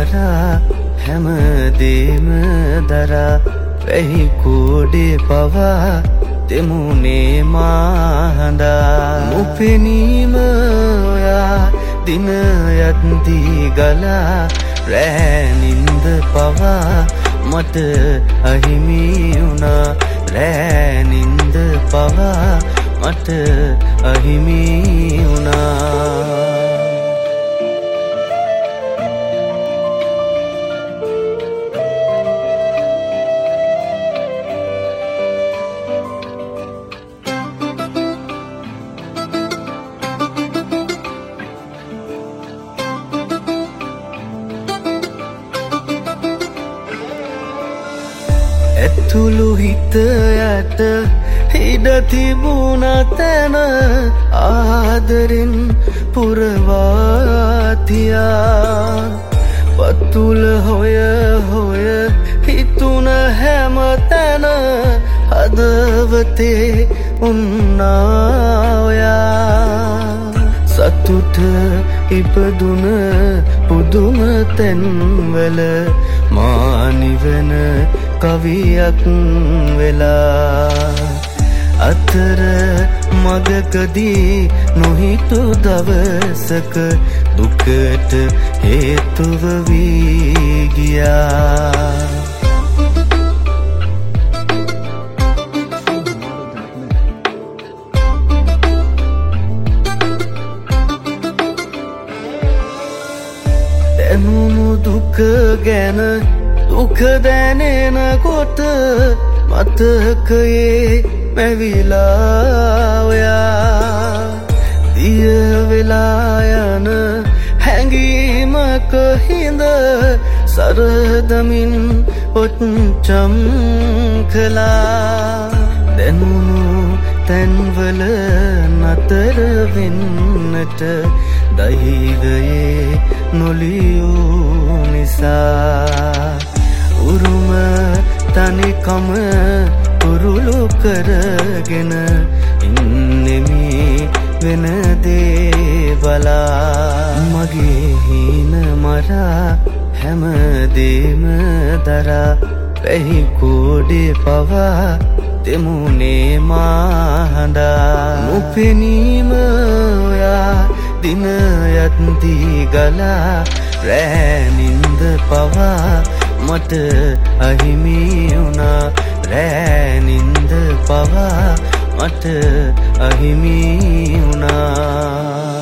මරා හැමදේම දරා වැහි කෝඩේ පවා දෙමුනේ මාහඳා නොපෙනීම ඔයා දින යද්දී ගලා රැනින්ද පවා මට අහිමි වුණා රැනින්ද පවා මට අහිමි වුණා ඇතුළු හිත යට ඉඩ තිබුණ තැන ආදරෙන් පුරවාතියා පතුල හොය හොය හිතුන හැම තැන හදවතේ උන්නාවයා සතුට ඉපදුන පුදුම තැන්වල මානිවන කවියක් වෙලා අතර මගකදී නොහිතු දවසක දුකට හේතුව වී ගියා දැනුණු දුක ගැන දුක දැනෙනකොට මතකයේ මැවිලා ඔයා දිය වෙලා යන හැඟීමක හිඳ සරදමින් ඔච්චම් කළා දැනුණු තැන්වල නතර වෙන්නට දෛවයේ නොලියූ නිසා උරුම තනිකම පුරුළු කරගෙන ඉන්නෙමි වෙන දේ බලා මගේ හීන මරා හැමදේම දරා වැහි කෝඩේ පවා දෙමුනේ මාහඳා නොපෙනීම ඔයා දින යද්දී ගලා රැනින්ද පවා මට අහිමි වුණා රැනින්ද පවා මට අහිමි වුණා